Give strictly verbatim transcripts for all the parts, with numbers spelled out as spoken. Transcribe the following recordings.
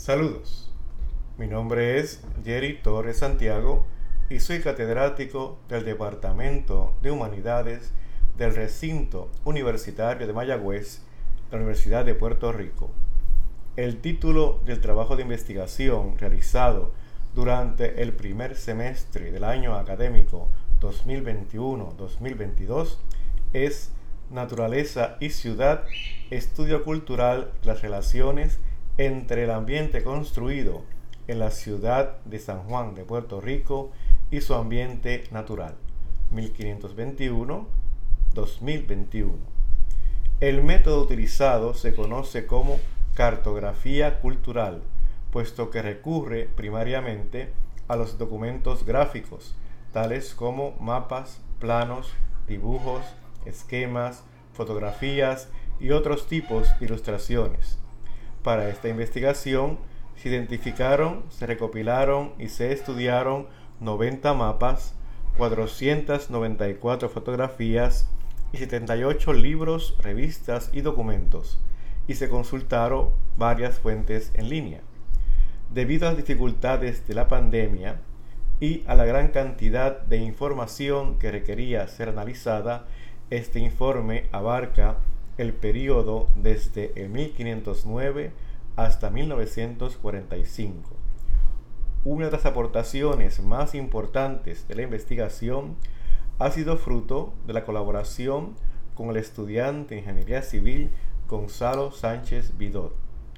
Saludos, mi nombre es Jerry Torres Santiago y soy catedrático del Departamento de Humanidades del Recinto Universitario de Mayagüez, de la Universidad de Puerto Rico. El título del trabajo de investigación realizado durante el primer semestre del año académico dos mil veintiuno dos mil veintidós es Naturaleza y Ciudad, estudio cultural de las relaciones entre el ambiente construido en la ciudad de San Juan de Puerto Rico y su ambiente natural, mil quinientos veintiuno a dos mil veintiuno. El método utilizado se conoce como cartografía cultural, puesto que recurre primariamente a los documentos gráficos, tales como mapas, planos, dibujos, esquemas, fotografías y otros tipos de ilustraciones. Para esta investigación se identificaron, se recopilaron y se estudiaron noventa mapas, cuatrocientas noventa y cuatro fotografías y setenta y ocho libros, revistas y documentos, y se consultaron varias fuentes en línea. Debido a las dificultades de la pandemia y a la gran cantidad de información que requería ser analizada, este informe abarca el periodo desde el mil quinientos nueve hasta mil novecientos cuarenta y cinco. Una de las aportaciones más importantes de la investigación ha sido fruto de la colaboración con el estudiante de Ingeniería Civil Gonzalo Sánchez Vidot.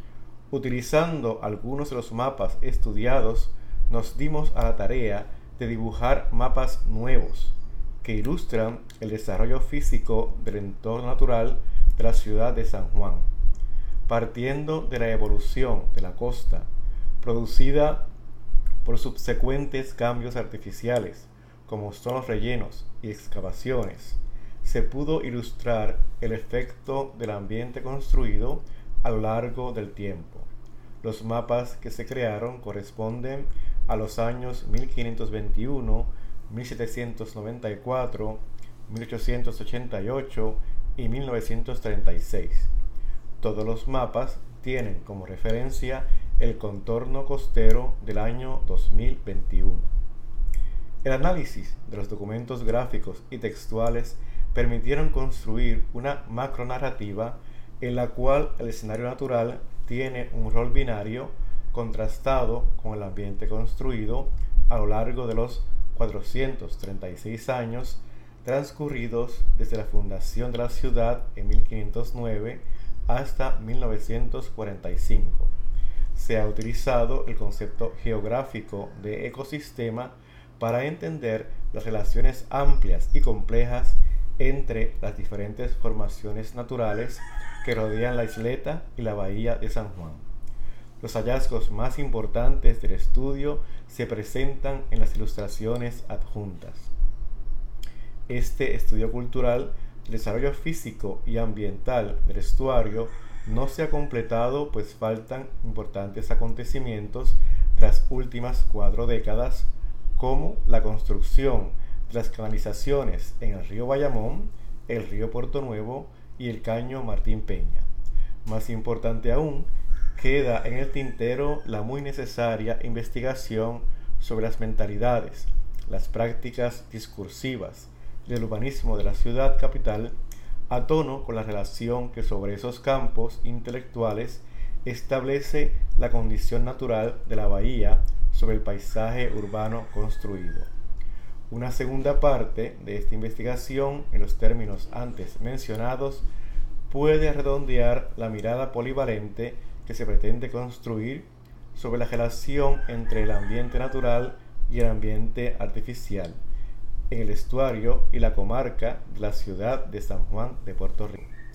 Utilizando algunos de los mapas estudiados, nos dimos a la tarea de dibujar mapas nuevos que ilustran el desarrollo físico del entorno natural de la ciudad de San Juan, partiendo de la evolución de la costa, producida por subsecuentes cambios artificiales, como son los rellenos y excavaciones. Se pudo ilustrar el efecto del ambiente construido a lo largo del tiempo. Los mapas que se crearon corresponden a los años mil quinientos veintiuno, mil setecientos noventa y cuatro, mil ochocientos ochenta y ocho y mil novecientos treinta y seis. Todos los mapas tienen como referencia el contorno costero del año dos mil veintiuno. El análisis de los documentos gráficos y textuales permitieron construir una macronarrativa en la cual el escenario natural tiene un rol binario contrastado con el ambiente construido a lo largo de los cuatrocientos treinta y seis años transcurridos desde la fundación de la ciudad en mil quinientos nueve hasta mil novecientos cuarenta y cinco. Se ha utilizado el concepto geográfico de ecosistema para entender las relaciones amplias y complejas entre las diferentes formaciones naturales que rodean la isleta y la bahía de San Juan. Los hallazgos más importantes del estudio se presentan en las ilustraciones adjuntas. Este estudio cultural del desarrollo físico y ambiental del estuario no se ha completado, pues faltan importantes acontecimientos de las últimas cuatro décadas, como la construcción de las canalizaciones en el río Bayamón, el río Puerto Nuevo y el caño Martín Peña. Más importante aún, queda en el tintero la muy necesaria investigación sobre las mentalidades, las prácticas discursivas del urbanismo de la ciudad capital, a tono con la relación que sobre esos campos intelectuales establece la condición natural de la bahía sobre el paisaje urbano construido. Una segunda parte de esta investigación, en los términos antes mencionados, puede redondear la mirada polivalente que se pretende construir sobre la relación entre el ambiente natural y el ambiente artificial en el estuario y la comarca de la ciudad de San Juan de Puerto Rico.